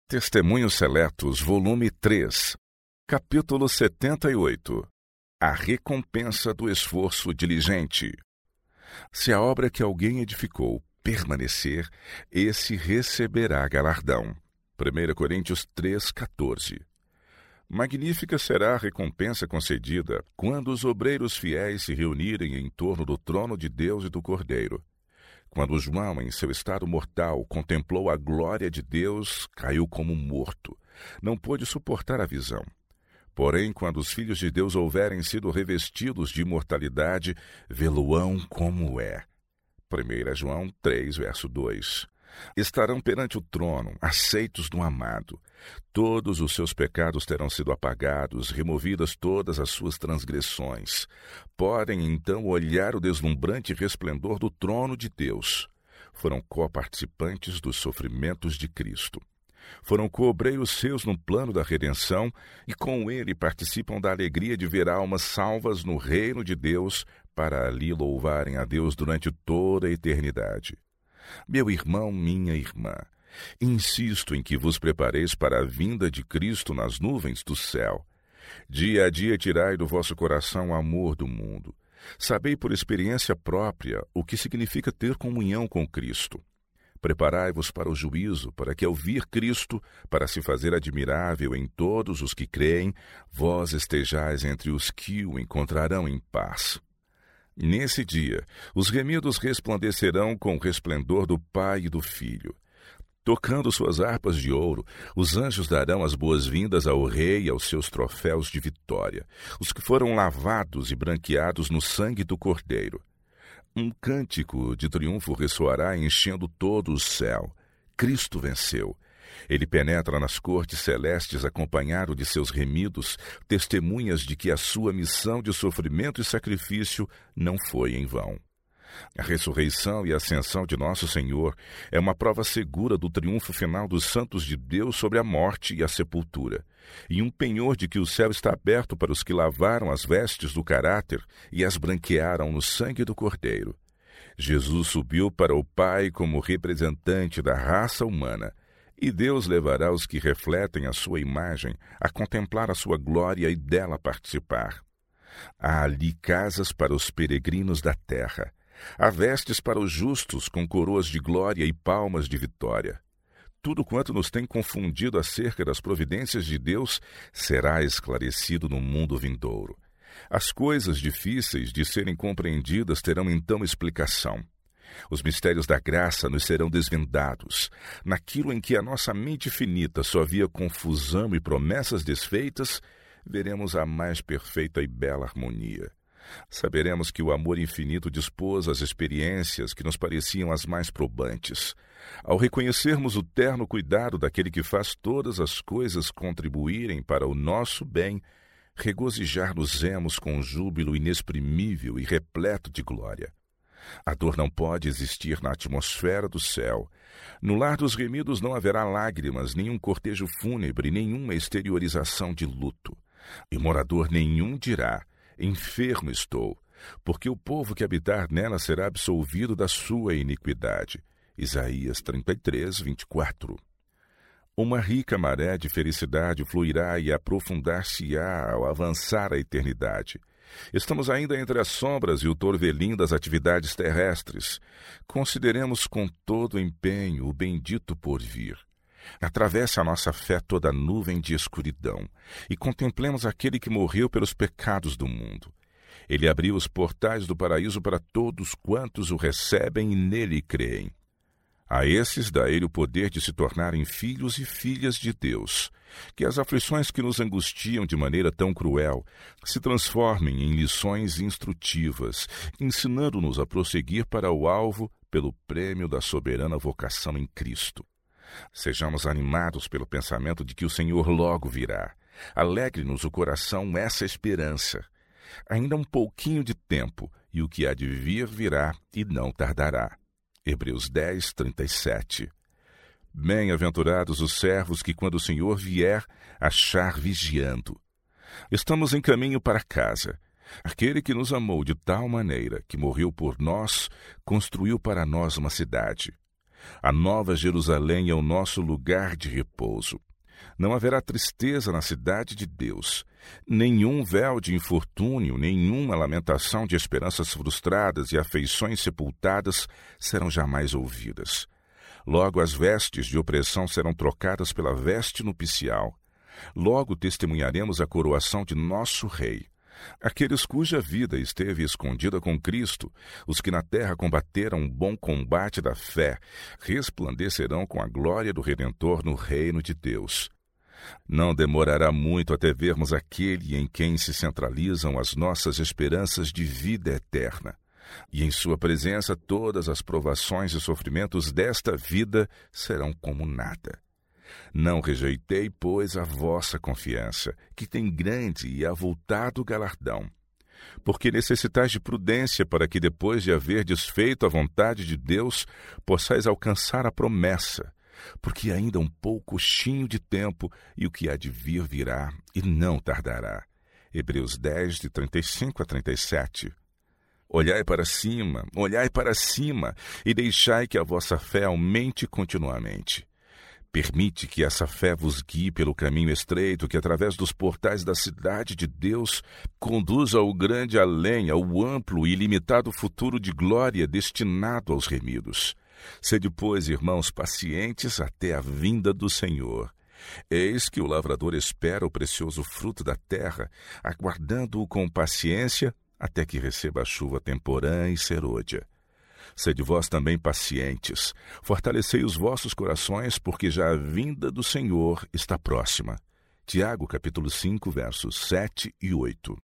Testemunhos Seletos, volume 3, capítulo 78. A recompensa do esforço diligente. Se a obra que alguém edificou permanecer, esse receberá galardão. 1 Coríntios 3,14. Magnífica será a recompensa concedida quando os obreiros fiéis se reunirem em torno do trono de Deus e do Cordeiro. Quando João, em seu estado mortal, contemplou a glória de Deus, caiu como morto. Não pôde suportar a visão. Porém, quando os filhos de Deus houverem sido revestidos de imortalidade, vê-lo-ão como é. 1 João 3, verso 2. Estarão perante o trono, aceitos do amado. Todos os seus pecados terão sido apagados, removidas todas as suas transgressões. Podem, então, olhar o deslumbrante resplendor do trono de Deus. Foram coparticipantes dos sofrimentos de Cristo. Foram co-obreiros seus no plano da redenção e com ele participam da alegria de ver almas salvas no reino de Deus para ali louvarem a Deus durante toda a eternidade. Meu irmão, minha irmã, insisto em que vos prepareis para a vinda de Cristo nas nuvens do céu. Dia a dia tirai do vosso coração o amor do mundo. Sabei por experiência própria o que significa ter comunhão com Cristo. Preparai-vos para o juízo, para que ao vir Cristo, para se fazer admirável em todos os que creem, vós estejais entre os que o encontrarão em paz. Nesse dia, os remidos resplandecerão com o resplendor do Pai e do Filho. Tocando suas harpas de ouro, os anjos darão as boas-vindas ao Rei e aos seus troféus de vitória, os que foram lavados e branqueados no sangue do Cordeiro. Um cântico de triunfo ressoará enchendo todo o céu. Cristo venceu. Ele penetra nas cortes celestes acompanhado de seus remidos, testemunhas de que a sua missão de sofrimento e sacrifício não foi em vão. A ressurreição e a ascensão de nosso Senhor é uma prova segura do triunfo final dos santos de Deus sobre a morte e a sepultura, e um penhor de que o céu está aberto para os que lavaram as vestes do caráter e as branquearam no sangue do Cordeiro. Jesus subiu para o Pai como representante da raça humana, e Deus levará os que refletem a sua imagem a contemplar a sua glória e dela participar. Há ali casas para os peregrinos da terra. Há vestes para os justos com coroas de glória e palmas de vitória. Tudo quanto nos tem confundido acerca das providências de Deus será esclarecido no mundo vindouro. As coisas difíceis de serem compreendidas terão então explicação. Os mistérios da graça nos serão desvendados. Naquilo em que a nossa mente finita só via confusão e promessas desfeitas, veremos a mais perfeita e bela harmonia. Saberemos que o amor infinito dispôs as experiências que nos pareciam as mais probantes. Ao reconhecermos o terno cuidado daquele que faz todas as coisas contribuírem para o nosso bem, regozijar-nos-emos com um júbilo inexprimível e repleto de glória. A dor não pode existir na atmosfera do céu. No lar dos remidos não haverá lágrimas, nenhum cortejo fúnebre, nenhuma exteriorização de luto. E morador nenhum dirá: enfermo estou, porque o povo que habitar nela será absolvido da sua iniquidade. Isaías 33, 24. Uma rica maré de felicidade fluirá e aprofundar-se-á ao avançar a eternidade. Estamos ainda entre as sombras e o torvelim das atividades terrestres. Consideremos com todo empenho o bendito porvir. Atravesse a nossa fé toda a nuvem de escuridão e contemplemos aquele que morreu pelos pecados do mundo. Ele abriu os portais do paraíso para todos quantos o recebem e nele creem. A esses dá ele o poder de se tornarem filhos e filhas de Deus. Que as aflições que nos angustiam de maneira tão cruel se transformem em lições instrutivas, ensinando-nos a prosseguir para o alvo pelo prêmio da soberana vocação em Cristo. Sejamos animados pelo pensamento de que o Senhor logo virá. Alegre-nos o coração essa esperança. Ainda um pouquinho de tempo, e o que há de vir virá e não tardará. Hebreus 10, 37. Bem-aventurados os servos que, quando o Senhor vier, achar vigiando. Estamos em caminho para casa. Aquele que nos amou de tal maneira que morreu por nós, construiu para nós uma cidade. A nova Jerusalém é o nosso lugar de repouso. Não haverá tristeza na cidade de Deus. Nenhum véu de infortúnio, nenhuma lamentação de esperanças frustradas e afeições sepultadas serão jamais ouvidas. Logo as vestes de opressão serão trocadas pela veste nupcial. Logo testemunharemos a coroação de nosso Rei. Aqueles cuja vida esteve escondida com Cristo, os que na terra combateram o bom combate da fé, resplandecerão com a glória do Redentor no reino de Deus. Não demorará muito até vermos aquele em quem se centralizam as nossas esperanças de vida eterna. E em sua presença todas as provações e sofrimentos desta vida serão como nada. Não rejeitei, pois, a vossa confiança, que tem grande e avultado galardão. Porque necessitais de prudência para que, depois de haver desfeito a vontade de Deus, possais alcançar a promessa. Porque ainda um pouquinho de tempo, e o que há de vir virá, e não tardará. Hebreus 10, de 35 a 37. Olhai para cima, e deixai que a vossa fé aumente continuamente. Permite que essa fé vos guie pelo caminho estreito que, através dos portais da cidade de Deus, conduza ao grande além, ao amplo e ilimitado futuro de glória destinado aos remidos. Sede, pois, irmãos, pacientes até a vinda do Senhor. Eis que o lavrador espera o precioso fruto da terra, aguardando-o com paciência até que receba a chuva temporã e serôdia. Sede vós também pacientes, fortalecei os vossos corações, porque já a vinda do Senhor está próxima. Tiago, capítulo 5, versos 7 e 8.